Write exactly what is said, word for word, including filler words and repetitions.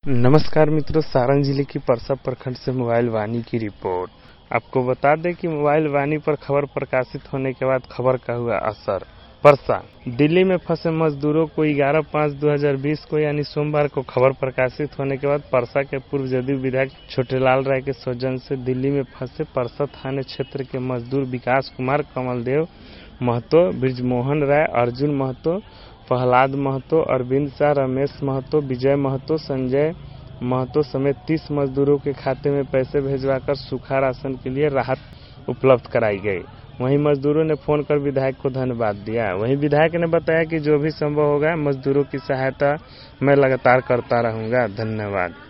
नमस्कार मित्रों, सारण जिले की परसा प्रखंड से मोबाइल वाणी की रिपोर्ट। आपको बता दें कि मोबाइल वाणी पर खबर प्रकाशित होने के बाद खबर का हुआ असर। परसा दिल्ली में फंसे मजदूरों को ग्यारह पाँच दो हज़ार बीस को यानी सोमवार को खबर प्रकाशित होने के बाद परसा के पूर्व जदयू विधायक छोटेलाल राय के सौजन्य से दिल्ली में फंसे परसा थाने क्षेत्र के मजदूर विकास कुमार, कमलदेव महतो, ब्रिजमोहन राय, अर्जुन महतो, प्रहलाद महतो, अरविंद शाह, रमेश महतो, विजय महतो, संजय महतो समेत तीस मजदूरों के खाते में पैसे भिजवाकर सूखा राशन के लिए राहत उपलब्ध कराई गई। वहीं मजदूरों ने फोन कर विधायक को धन्यवाद दिया। वहीं विधायक ने बताया कि जो भी संभव होगा मजदूरों की सहायता मैं लगातार करता रहूंगा। धन्यवाद।